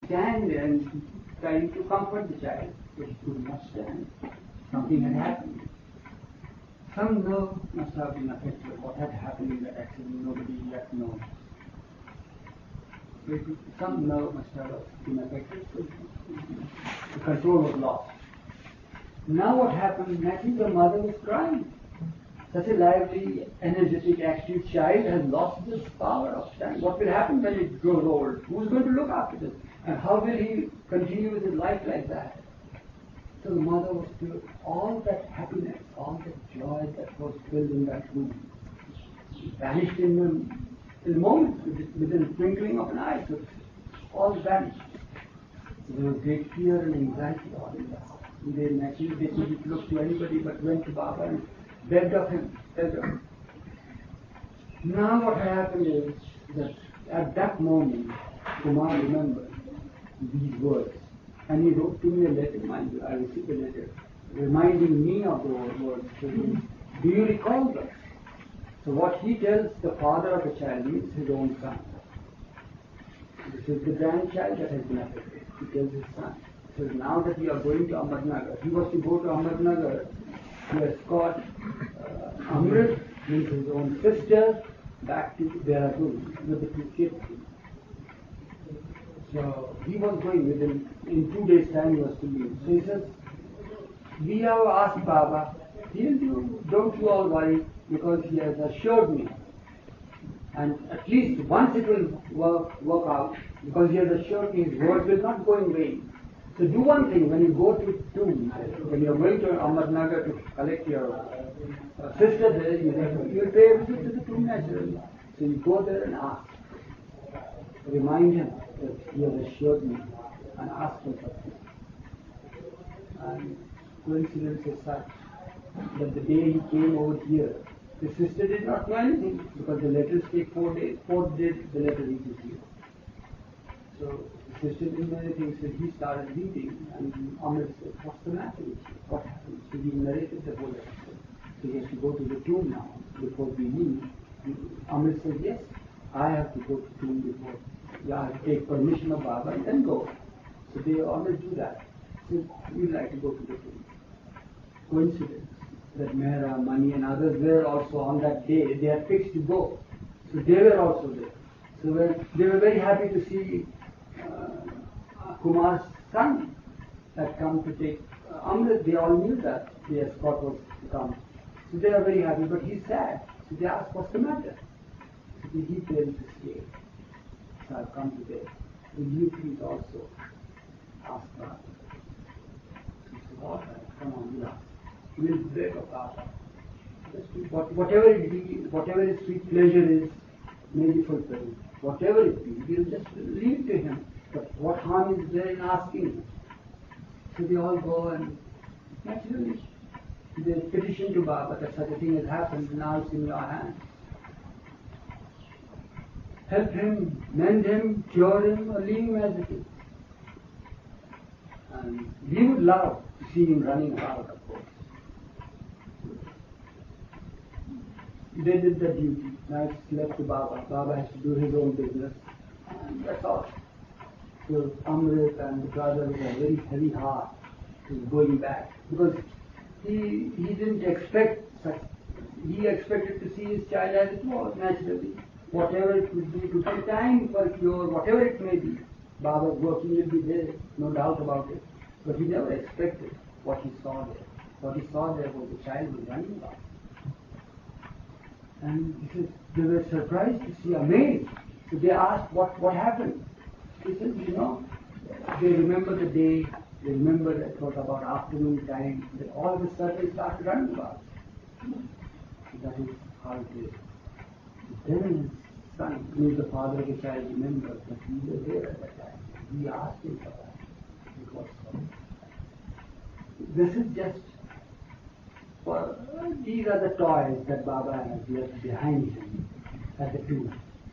stand there and trying to comfort the child, but he could not stand. Something had happened. Some nerve must have been affected. What had happened in that accident, nobody yet knows. Some nerve must have been affected, so the control was lost. Now what happened? Naturally the mother was crying. Such a lively, energetic, active child has lost this power of standing. What will happen when it grows old? Who is going to look after this? And how will he continue with his life like that? So the mother was filled. All that happiness, all that joy that was filled in that room vanished in a moment, within the twinkling of an eye. So all vanished. So there was great fear and anxiety all in the house. They naturally didn't look to anybody but went to Baba and begged of him. Now what happened is that at that moment, Kumar remembered these words. And he wrote to me a letter, mind you, I received a letter, reminding me of the words. Do you recall them? So what he tells the father of the child means his own son. This is the grandchild that has been affected. He tells his son. So now that we are going to Ahmednagar, he was to go to Ahmednagar to escort Amrit, means his own sister, back to Dehradun with the two kids. So he was going in 2 days' time he was to leave. So he says, we have asked Baba, don't you all worry, because he has assured me. And at least once it will work out, because he has assured me his word will not go in vain. So do one thing, when you go to tomb, when you are going to Ahmednagar to collect your sister there, you will pay a visit to the tomb naturally. So you go there and ask. Remind him that he has assured me and ask him something. And coincidence is such that the day he came over here, the sister did not know anything because the letters take 4 days. 4th day the letter reaches here. So the sister didn't know anything, so he started reading and Amrit said, what's the matter with you? What happened? So he narrated the whole episode. So he has to go to the tomb now before we leave. Amrit said, yes, I have to go to the tomb before. Yeah, I have to take permission of Baba and then go. So they always do that. So we like to go to the tomb. Coincidence that Mehra, Mani and others were also on that day. They had fixed to go. So they were also there. So they were very happy to see Kumar's son had come to take Amrit. They all knew that the escort was to come. So they are very happy, but he's sad. So they asked, what's the matter? So he failed to stay. So I've come today. Will you please also ask Baba? He said, all right, come on, you ask. We'll beg of Baba. Whatever it be, whatever his sweet pleasure is, may be fulfilled. Whatever it be, we'll just leave to him. But what harm is there in asking him? So they all go and naturally they petition to Baba that such a thing has happened, now it's in your hands. Help him, mend him, cure him, or leave him as it is. And we would love to see him running about, of course. They did their duty. Now it's left to Baba. Baba has to do his own business. And that's all. So Amrit and the brother with a very heavy heart is going back. Because he didn't expect such. He expected to see his child as it was, naturally. Whatever it would be, to take time for cure, whatever it may be. Baba's working will be there, no doubt about it. But he never expected what he saw there. What he saw there was the child was running about. And he says, they were surprised to see, amazed. So they asked, what happened? He says, they remember the day, they remember that it was about afternoon time, that all of a sudden they started running about. So that is how it is. Then his son, who is the father of the child, remembered that we were there at that time. We asked him for that. It was so. This is just these are the toys that Baba has left behind him at the tomb.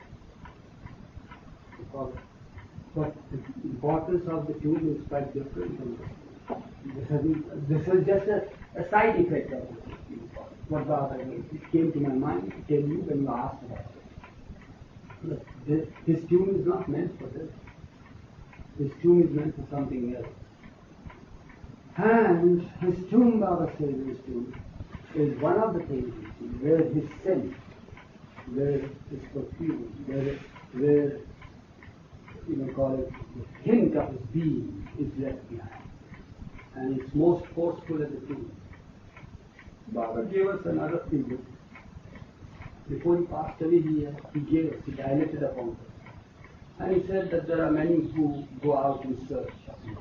But the importance of the tomb is quite different from this. This is just a side effect of this. What Baba did. It came to my mind to tell you when you asked about it. His tomb is not meant for this. His tomb is meant for something else. And his tomb, Baba says, his tomb is one of the things where his scent, where his perfume, where call it the hint of his being is left behind. And it's most forceful at the tomb. Baba gave us another figure. Before he passed away, he dilated upon us. And he said that there are many who go out in search of him.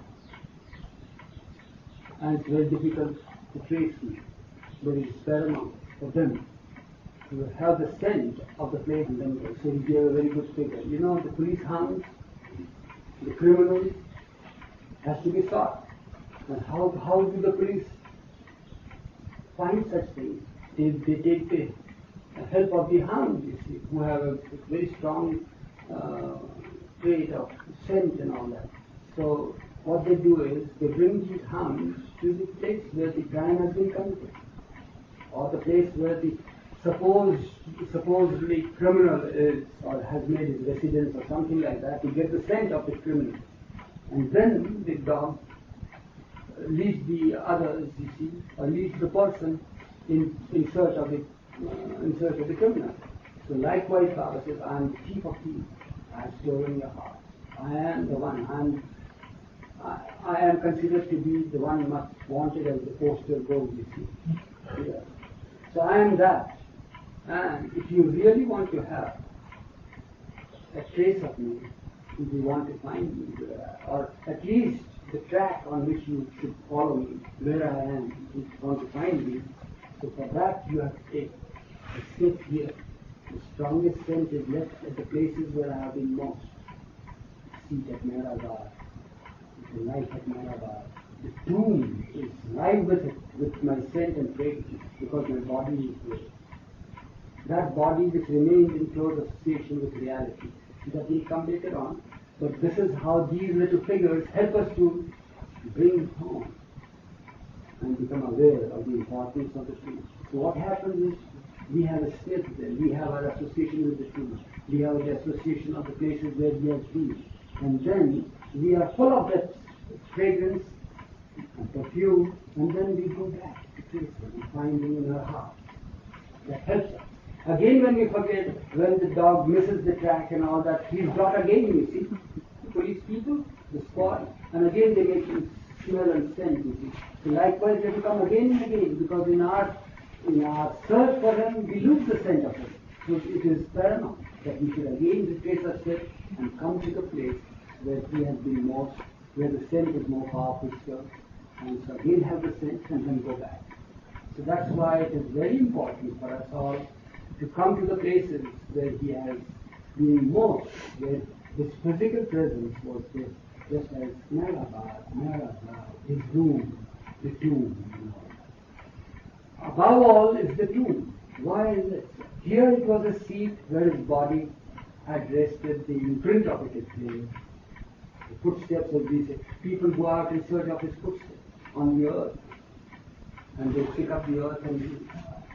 And it's very difficult to trace him. But it's paramount for them to have the scent of the place and then go. So he gave a very good figure. The police hounds, the criminals, has to be sought. And how do the police find such things? They take the help of the hounds, you see, who have a very strong trait of scent and all that. So what they do is they bring these hounds to the place where the crime has been committed, or the place where the supposedly criminal is or has made his residence or something like that, to get the scent of the criminal. And then the dog leads the others, you see, or leads the person in search of the criminal. So likewise, Baba says, I am the thief of thieves. I have stolen your heart. I am the one. I am considered to be the one much wanted as the postal gold, you see. Yeah. So I am that. And if you really want to have a trace of me, if you want to find me, or at least the track on which you should follow me, where I am, if you want to find me, so for that you have to take a sniff here. The strongest scent is left at the places where I have been most. Seat at Mehragar, the life at Mehragar. The tomb is live with my scent and fragrance, because my body is there. That body which remains in close association with reality. That will come later on. But this is how these little figures help us to bring it home and become aware of the importance of the truth. So what happens is, we have a sniff there, we have our association with the truth, we have the association of the places where we have been, and then we are full of that fragrance and perfume, and then we go back to trace them and find them in our heart. That helps us. Again, when we forget, when the dog misses the track and all that, he's brought again, you see. Police people, the squad, and again they make him smell and scent, you see. So likewise they will come again and again, because in our search for him, we lose the scent of him. So it is paramount that we should again retrace our steps and come to the place where he has been most, where the scent is more powerful still, and so again have the scent and then go back. So that's why it is very important for us all to come to the places where he has been most, where his physical presence was there, just as Mehragar, his room, the tomb, Above all is the tomb. Why is it? Here it was a seat where his body had rested, the imprint of it is there. The footsteps, as we say, people go out in search of his footsteps on the earth. And they pick up the earth and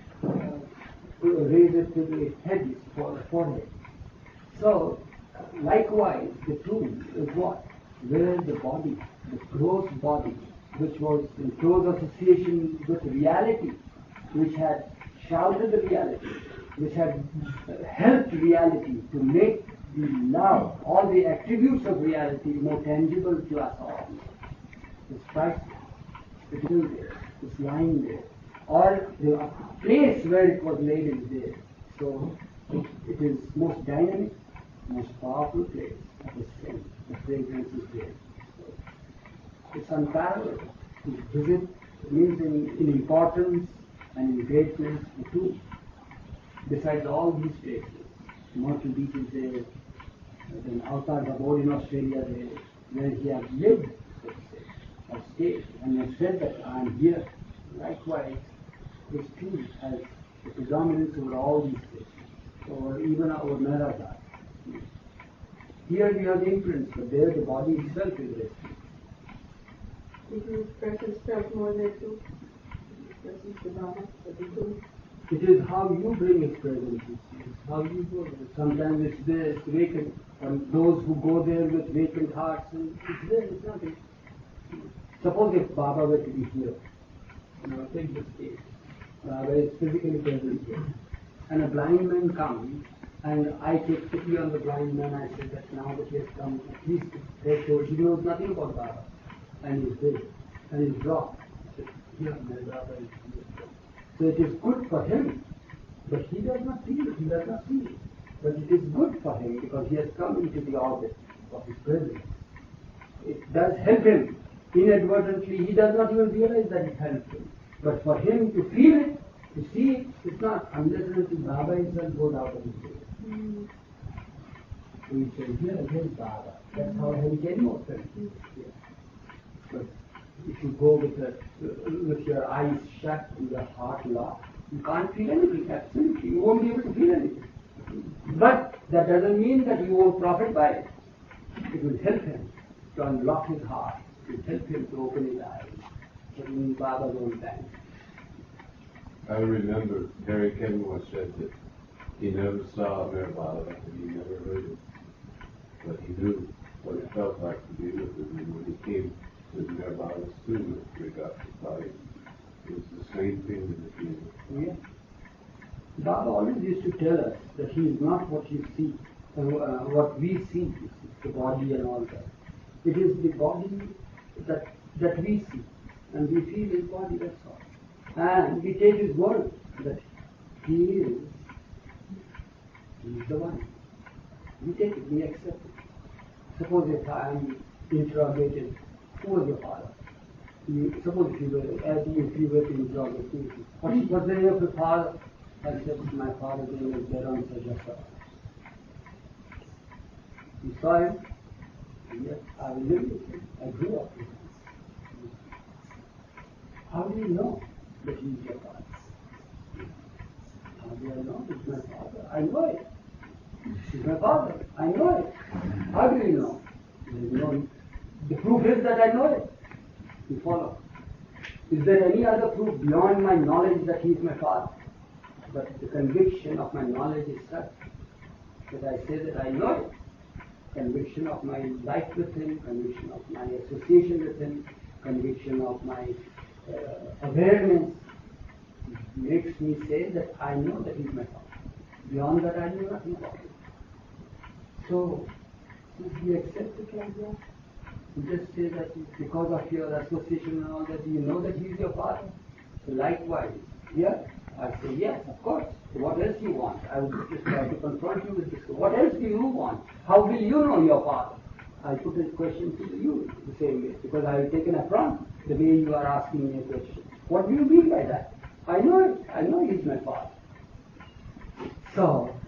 raise it to the head, for the forehead. So, likewise, the tomb is what? Where the body, the gross body, which was in close association with reality, which had shrouded the reality, which had helped reality to make the love, all the attributes of reality more tangible to us all. It's priceless. It is there. It's lying there. Or the place where it was laid is there. So it is most dynamic, most powerful place of the scent. The fragrance is there. So it's unparalleled. To visit means in importance and in greatness the tomb. Besides all these places, Myrtle Beach is there, then Altar's abode in Australia there, where he has lived, so to say, or stayed, and has said that I am here. Likewise, his tomb has the predominance over all these places, or even over Mehragar. Here we have the imprints, but there the body itself is resting. Did you practice felt more there too? Presence the Baba, the tomb? It is how you bring his presence, it's how you go there. Sometimes it's there, it's vacant, And those who go there with vacant hearts, and it's there, it's nothing. Suppose if Baba were to be here, take this case. Baba is physically present here. And a blind man comes, and I take pity on the blind man. I say that now that he has come, at least therefore he knows nothing about Baba. And he's there, and he's dropped. Here, my Baba is here. So it is good for him, but he does not feel it, he does not see it. But it is good for him because he has come into the orbit of his presence. It does help him. Inadvertently, he does not even realize that it helps him. But for him to feel it, to see it, it's not unless and until Baba himself goes out of his way. We say, here is Baba. That's how he can know friends. But if you go with your eyes shut and your heart locked, you can't feel anything, absolutely. You won't be able to feel anything. But that doesn't mean that you won't profit by it. It will help him to unlock his heart. It will help him to open his eyes. But in Baba's own time. I remember Harry Kenmore said that he never saw Mir Baba and he never heard him. But he knew what it felt like to be with him. And when he came to Mir Baba's tomb at Regap's body, it was the same thing that he knew. Yeah. Baba always used to tell us that he is not what you see, what we see, the body and all that. It is the body that we see, and we feel his body, that's all. And we take his word that he is the one. We take it, we accept it. Suppose if I am interrogated, who was your father? Suppose if you were to interrogate me, what's the name of your father? I said, my father's name is Beran Sajasa. You saw him? Yes, I lived with him. I grew up with him. How do you know that he is your father? How do I know he's my father? I know it. He's my father. I know it. How do you know? The proof is that I know it. You follow. Is there any other proof beyond my knowledge that he is my father? But the conviction of my knowledge is such that I say that I know it. Conviction of my life with him, conviction of my association with him, conviction of my awareness makes me say that I know that he is my father. Beyond that I know nothing about it. So, if we accept it like that, you just say that because of your association and all that, you know that he is your father. So likewise, yeah, I say yes, of course. What else do you want? I would just try to confront you with this. What else do you want? How will you know your father? I put this question to you the same way, because I have taken affront the way you are asking me a question. What do you mean by that? I know it. I know he is my father. So,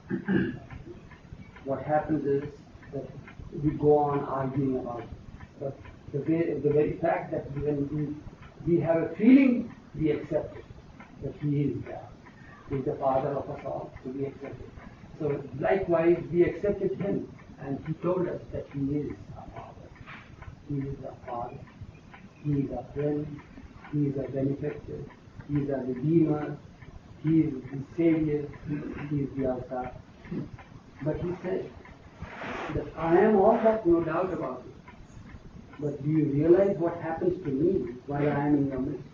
what happens is that we go on arguing about it. But the very fact that when we have a feeling, we accept it, that he is there. He is the father of us all, so we accept it. So likewise, we accepted him, and he told us that he is our father. He is our father. He is our friend. He is our benefactor. He is our redeemer. He is the savior. He is the avatar. But he said that I am all that, no doubt about it. But do you realize what happens to me while I am in your midst?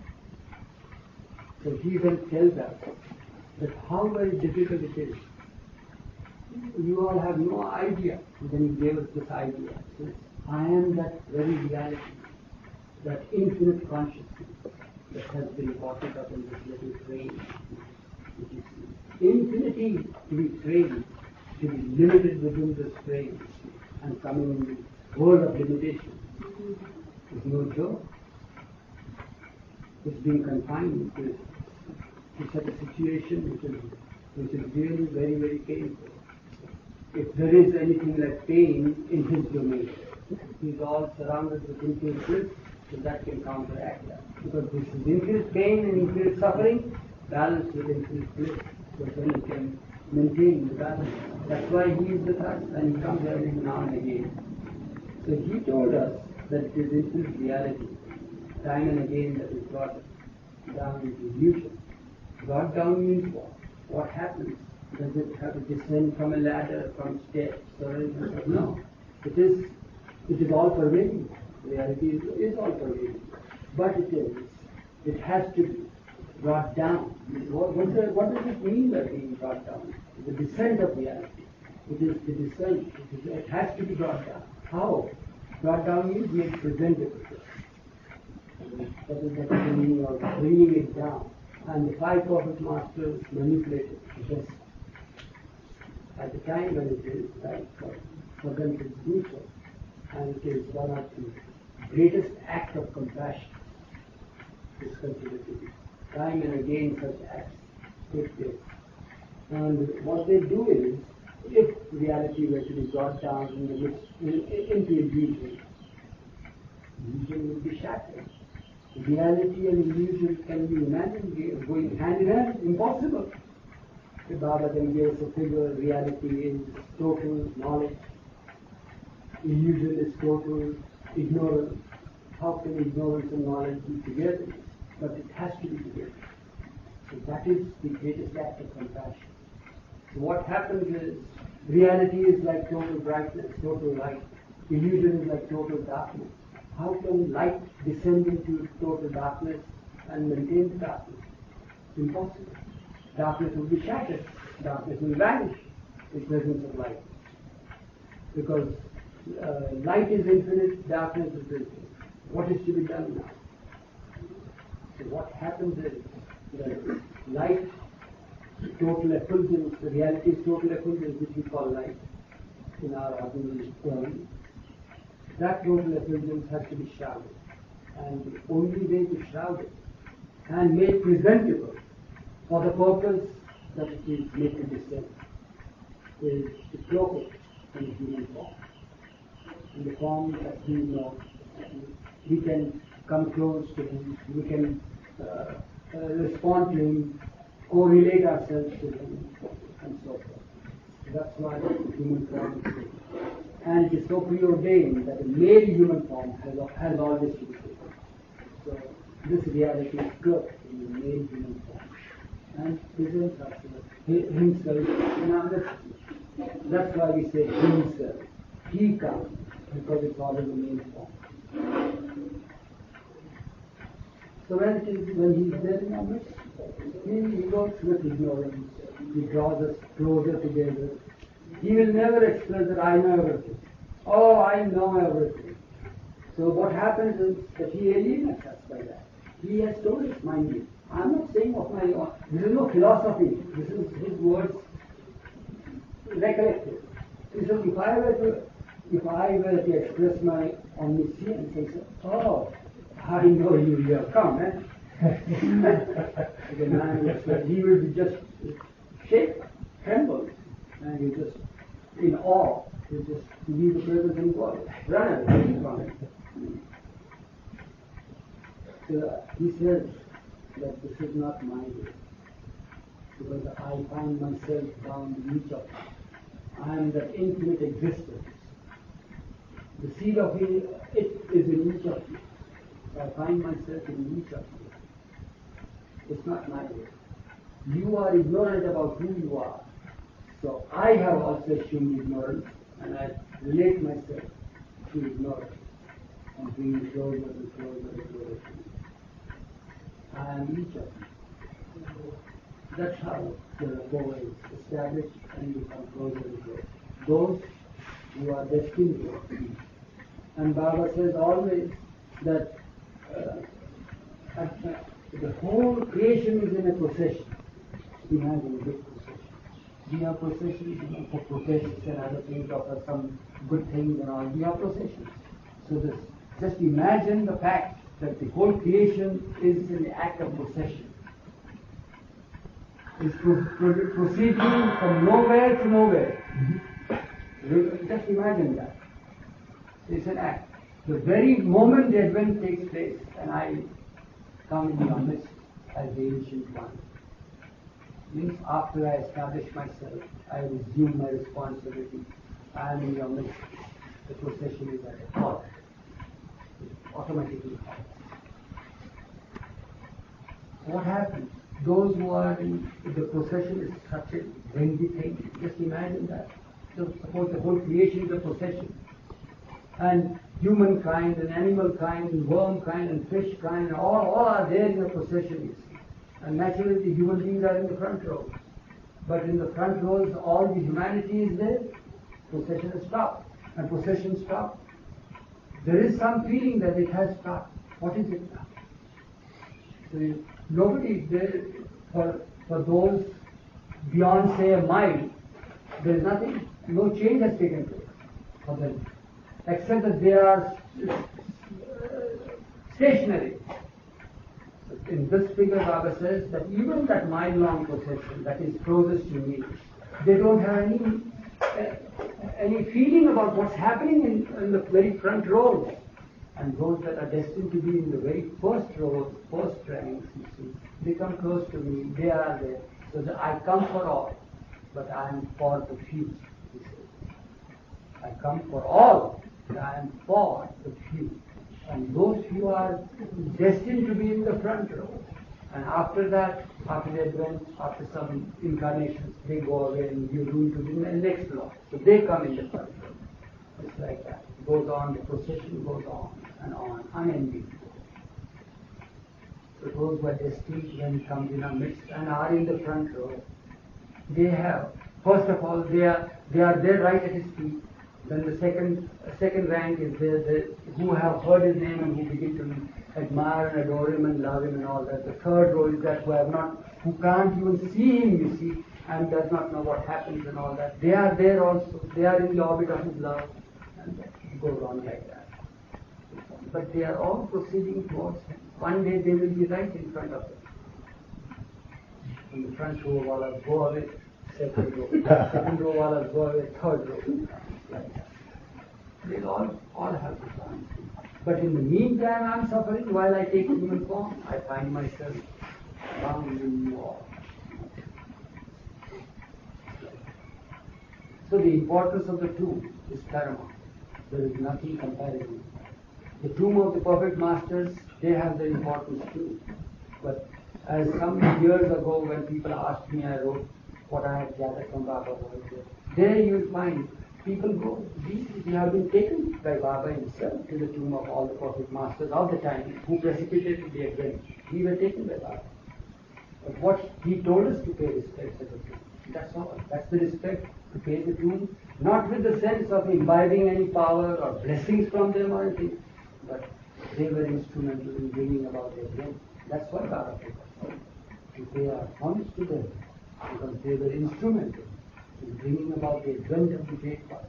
So he then tells us that how very difficult it is. You all have no idea. Then he gave us this idea. So I am that very reality, that infinite consciousness that has been brought up in this little frame. Infinity to be framed, to be limited within this frame, and coming in the world of limitation is no joke. It's being confined to such a situation which is really very, very painful. If there is anything like pain in his domain, he is all surrounded with infinite bliss, so that can counteract that. Because this is infinite pain and infinite suffering balanced with infinite bliss, so then he can maintain the balance. That's why he is with us and he comes every now and again. So he told us that it is infinite reality, time and again, that is brought down into illusion. Brought down means what? What happens Does it have to descend from a ladder, from steps, or anything? No. It is all pervading. Reality is all pervading. But it has to be brought down. What does it mean by being brought down? The descent of reality. It is the descent. It has to be brought down. How? Brought down means made presentable. That is the meaning of bringing it down. And the five perfect masters manipulate it just at the time when it is right for them to do so. And it is one of the greatest acts of compassion is considered to be. Time and again such acts take place. And what they do is, if reality were to be brought down into illusion, illusion will be shattered. Reality and illusion can be imagined going hand in hand. Impossible. The Baba then gives a figure: reality is total knowledge, illusion is total ignorance. How can ignorance and knowledge be together? But it has to be together. So that is the greatest act of compassion. So what happens is, reality is like total brightness, total light. Illusion is like total darkness. How can light descend into total darkness and maintain the darkness? Impossible. Darkness will be shattered. Darkness will vanish in presence of light. Because light is infinite, darkness is infinite. What is to be done now? So what happens is that light, total effulgence, the reality is total effulgence, which we call light in our ordinary term. That total effulgence has to be shrouded. And the only way to shroud it and make presentable for the purpose that it is made to descend is to cloak it in a human form. In the form that he knows, we can come close to him, we can respond to him, correlate ourselves to him, and so forth. That's why human form is taken. And it is so preordained that a male human form has always to be taken. So this reality is good in the male human form. And presents himself in our midst. That's why we say himself. He comes, because it's all in the male form. So when he's there in our midst, he works with ignorance. He draws us closer together. He will never express that I know everything. Oh, I know everything. So what happens is that he alienates us by that. He has told us, mind you. I'm not saying of my own. This is no philosophy. This is his words recollected. He says, if I were to express my omniscience and say, oh, I know you have come, the man will say, he will be just shake, tremble, and he just in awe. He just leave the presence and go, run away from it. So he says that this is not my way, because I find myself bound in each of you. I am that infinite existence. The seed of it is in each of you. I find myself in each of you. It's not my way. You are ignorant about who you are. So I have also assumed ignorance, and I relate myself to ignorance and bring you closer and closer and closer to you. I am each of you. That's how the rapport is established, and you come closer and closer. Those who are destined to be. And Baba says always that the whole creation is in a procession. Imagine a big procession. We have processions for protests and other things, of some good things and all. We have processions. So just imagine the fact that the whole creation is in the act of procession. It's proceeding from nowhere to nowhere. Just imagine that. It's an act. The very moment the advent takes place, and I come in your midst as the ancient one, means after I establish myself, I resume my responsibility. I am in your midst. The procession is at a halt. It automatically halts. What happens? those who are in the procession is such a lengthy thing. Just imagine that. So suppose the whole creation is a procession. And humankind and animal kind and worm kind and fish kind, all are there in the procession, you see. And naturally the human beings are in the front row. But in the front rows all the humanity is there, procession has stopped. And procession stopped. There is some feeling that it has stopped. What is it now? So nobody is there for those beyond say a mile. There is nothing, no change has taken place for them. Except that they are stationary. In this figure, Baba says that even that mile-long procession that is closest to me, they don't have any feeling about what's happening in the very front rows. And those that are destined to be in the very first rows, first ranks, you see, they come close to me, they are there. So that I come for all, but I am for the few, he says. I come for all, but I am for the few. And those few are destined to be in the front row. And after that, after the advent, after some incarnations, they go away and you do to the next law. So they come in the front row. It's like that. It goes on, the procession goes on, unending. So those who are destined when comes in our midst and are in the front row, they have, first of all, they are there right at his feet. Then the second rank is there, who have heard his name and who begin to admire and adore him and love him and all that. The third row is that who can't even see him, you see, and does not know what happens and all that. They are there also. They are in the orbit of his love. And it goes on like that. But they are all proceeding towards him. One day they will be right in front of him. In the front row, walas go away, second row. Second row, walas go away, third row. Like that. They all have to come. But in the meantime, I am suffering while I take human form. I find myself bound in war. So the importance of the tomb is paramount. There is nothing comparable. The tomb of the perfect masters, they have their importance too. But as some years ago when people asked me, I wrote what I had gathered from Baba. There you will find people go, we have been taken by Baba himself to the tomb of all the perfect masters of the time who precipitated the advent. We were taken by Baba. But what he told us to pay respect to the tomb. That's all. That's the respect, to pay the tomb, not with the sense of imbibing any power or blessings from them or anything, but they were instrumental in bringing about the advent. That's why Baba took us. To pay our homage to them, because they were instrumental in bringing about the advent of the great one.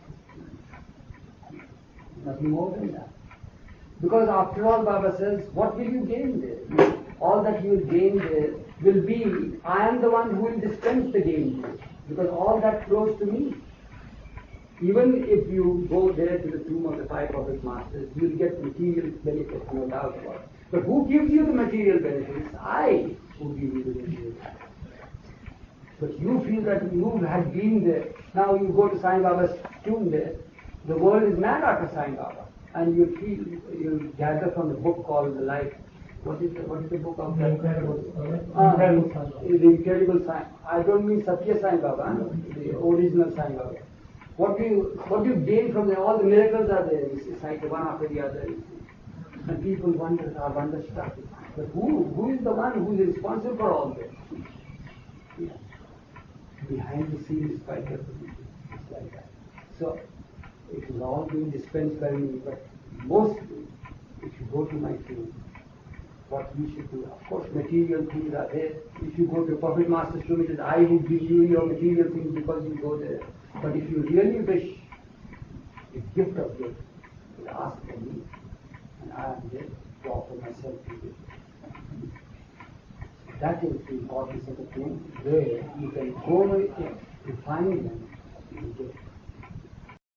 Nothing more than that. Because after all, Baba says, what will you gain there? All that you will gain there will be, I am the one who will dispense the gain to you. Because all that flows to me. Even if you go there to the tomb of the five perfect masters, you will get material benefits, no doubt about it. But who gives you the material benefits? I who give you the material benefits. But you feel that you had been there. Now you go to Sai Baba's tomb there. The world is mad after Sai Baba. And you gather from the book called The Life. What is the book of that? The Incredible Sai. I don't mean Satya Sai Baba, the original Sai Baba. What do you gain from there? All the miracles are there. You see, cite one after the other. And people are wonderstruck. But who is the one who is responsible for all this? Yeah. Behind the scenes is quite different. It's like that. So it is all being dispensed by me, but mostly, if you go to my tomb, what we should do, of course, material things are there. If you go to a perfect master's tomb, it is I who give you your material things because you go there. But if you really wish a gift of gifts, you ask for me, and I am there to offer myself to you. That is the importance of the tomb, where you can go to find them.